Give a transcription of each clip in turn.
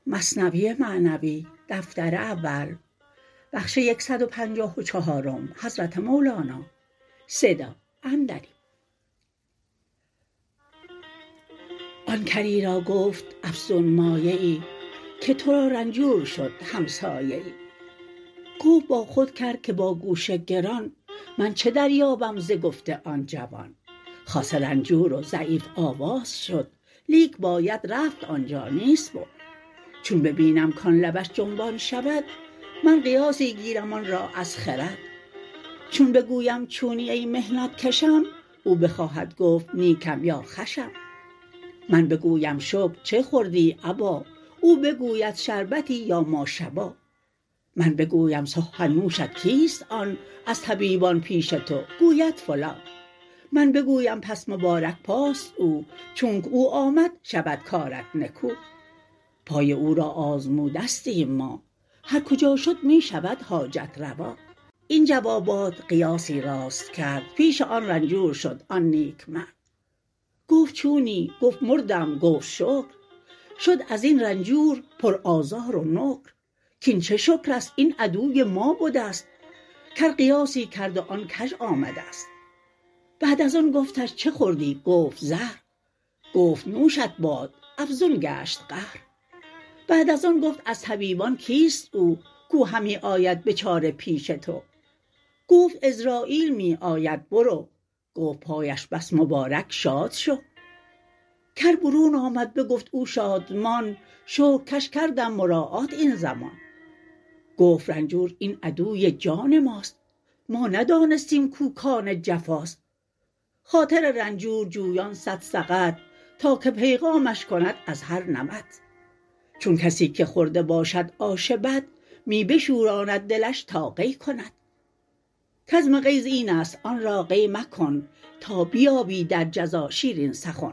مثنوی معنوی دفتر اول بخش 154 حضرت مولانا صدا اندری. آن کری را گفت افزون مایه ای، که تو را رنجور شد همسایه ای. گفت با خود کرد که با گوش گران، من چه دریابم ز گفت آن جوان. خاصه رنجور و ضعیف آواز شد، لیک باید رفت آنجا نیست برد. چون ببینم کان لبش جنبان شود، من قیاسی گیرم آن را از خرد. چون بگویم چونی ای محنت کشم، او بخواهد گفت نیکم یا خوشم. من بگویم شکر چه خوردی ابا، او بگوید شربتی یا ماشبا. من بگویم صح نوشت کیست آن، از طبیبان پیش تو گوید فلان. من بگویم پس مبارک پاست او، چونک او آمد شود کارت نکو. پای او را آزمودستیم ما، هر کجا شد می شود حاجت روا. این جوابات قیاسی راست کرد، پیش آن رنجور شد آن نیک مرد. گفت چونی؟ گفت مردم. گفت شکر. شد از این رنجور پر آزار و نکر. کین چه شکر است؟ این عدوی ما بدست. کر قیاسی کرد و آن کژ آمدست. بعد از آن گفتش چه خوردی؟ گفت زهر. گفت نوشت باد، افزون گشت قهر. بعد از آن گفت از طبیبان کیست او، کو همی آید به چاره پیش تو. گفت عزراییل می آید برو. گفت پایش بس مبارک شاد شو. کر برون آمد بگفت او شادمان، شکر کش کردم مراعات این زمان. گفت رنجور این عدوی جان ماست، ما ندانستیم کو کان جفاست. خاطر رنجور جویان صد سقط، تا که پیغامش کند از هر نمط. چون کسی که خورده باشد آش بد، می بشوراند دلش تا قی کند. کظم غیظ این است آن را قی مکن، تا بیابی در جزا شیرین سخن.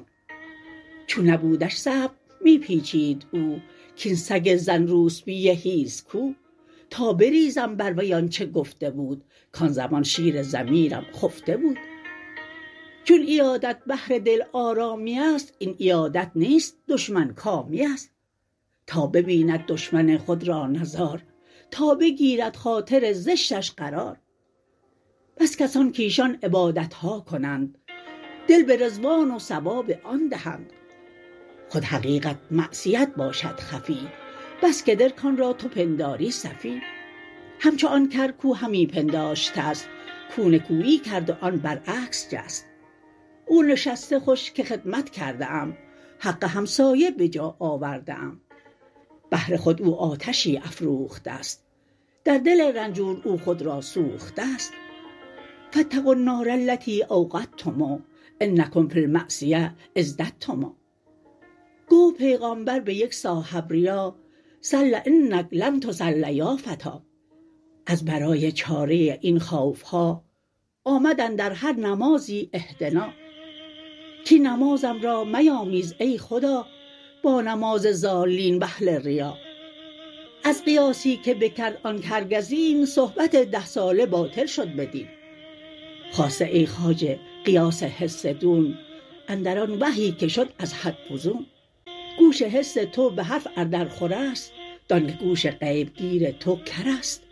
چون نبودش صبر می پیچید او، کین سگ زن روسبی حیز کو. تا بریزم بر وی آنچه گفته بود، کان زمان شیر ضمیرم خفته بود. چون عیادت بهر دل آرامی است، این عیادت نیست دشمن کامی است. تا ببیند دشمن خود را نزار، تا بگیرد خاطر زشتش قرار. بس کسان کایشان عبادتها کنند، دل به رضوان و ثواب آن دهند. خود حقیقت معصیت باشد خفی، بس که در کان را تو پنداری صفی. همچو آن کر کو همی پنداشتست، کو نکویی کرد و آن برعکس جست. او نشسته خوش که خدمت کرده ام، حق همسایه به جا آورده ام. بهر خود او آتشی افروختست، در دل رنجور او خود را سوختست. فاتقوا النار التی اوقدتم، انکم فی المعصیة ازددتم. گفت پیغامبر به یک صاحب ریا، صل انک لم تصل یا فتی. از برای چاره این خوفها، آمد اندر هر نمازی اهدنا. کین نمازم را میامیز ای خدا، با نماز ضالین و اهل ریا. از قیاسی که بکرد آن کرگزین، صحبت 10 ساله باطل شد بدین. خاصه ای خواجه قیاس حس دون، اندر آن وحی که شد از حد فزون. گوش حس تو به حرف ار در خور است، دانک گوش غیب گیر تو کر است.